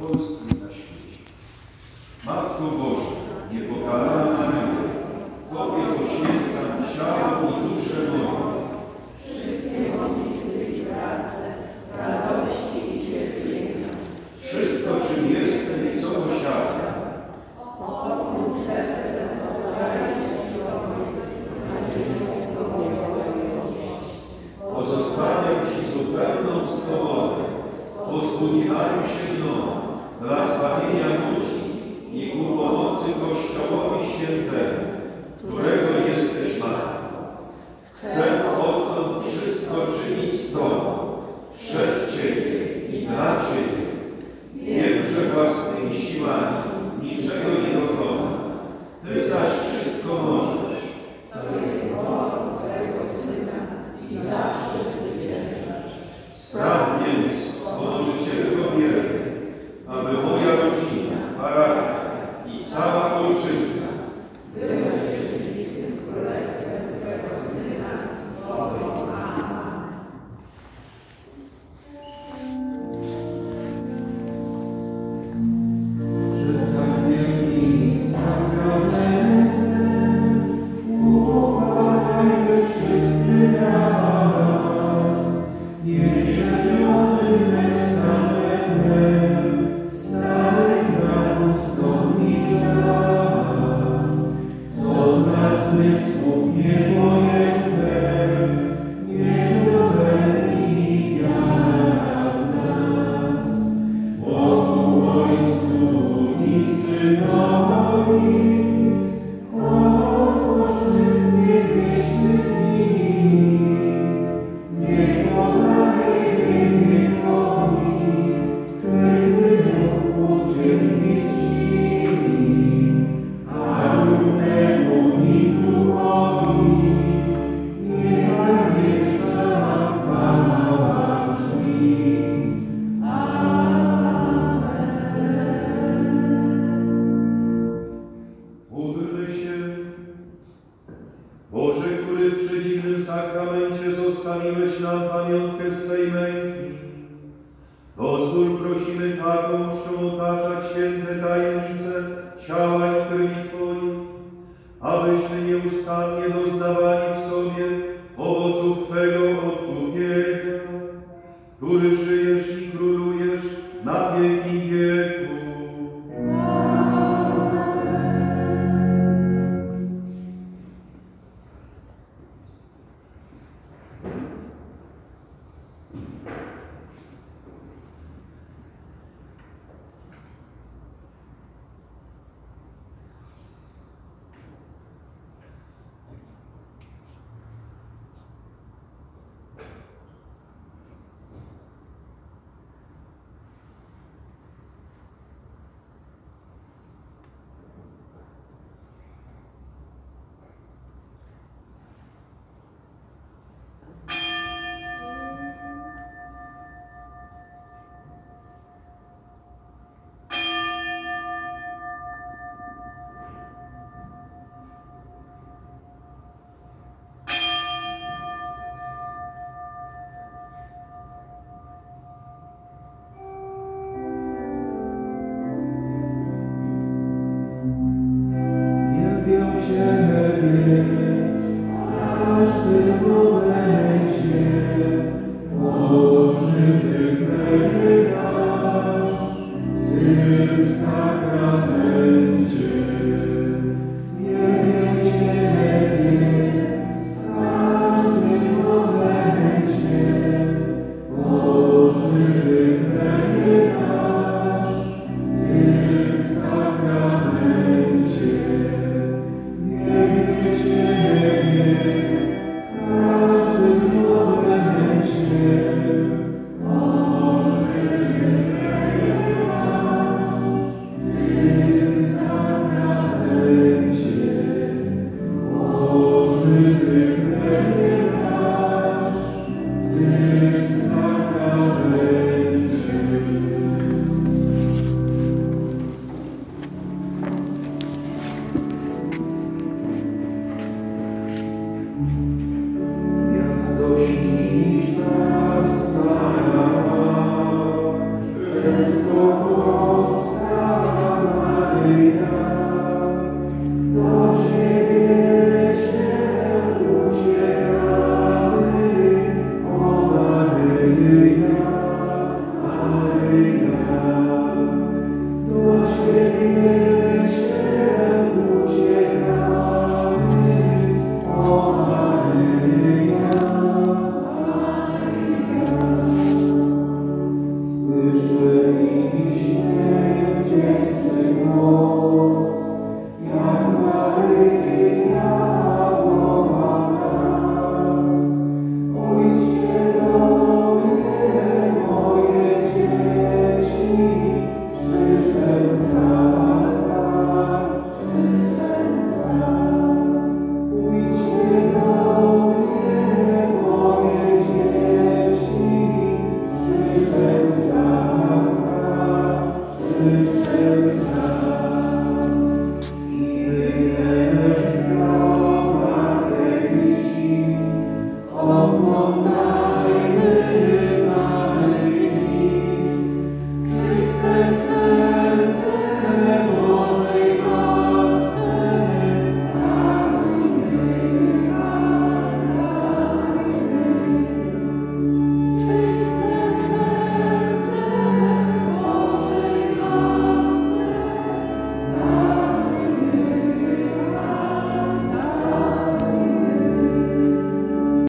Polski i na świecie. Matko Boża, niepokalana Maryjo, Tobie poświęcam ciało i duszę moją. Wszystkie modlitwy i prace, radości i cierpienia. Wszystko, czym jestem i co posiadam. Pokój serce oddaję Ci Tobie, na mojego miłości. Pozostawiam Ci zupełną swobodę w posługiwaniu się mną dla zbawienia ludzi i ku pomocy Kościołowi Świętemu, którego jesteś Matką. Chcę odtąd wszystko czynić z Tobą, przez Ciebie i dla Ciebie. Wiem, że własnymi siłami niczego nie dokonam. Ty zaś wszystko możesz. To jest wola Twojego Syna i zawsze zwyciężasz. Spraw więc, Wspomożycielko wierny, aby moja rodzina, parafia i cała ojczyzna były rzeczywistym królestwem Twojego Syna, Twojego Amen. Boże, który w przedziwnym sakramencie zostawiłeś nam pamiątkę swej męki, pozwól, prosimy, taką czczą otaczać święte tajemnice ciała i krwi Twojej, abyśmy nieustannie doznawali w sobie owoców Twego odkupienia, który żyjesz i królujesz na wieki wieków. Śliczna wspaniała, często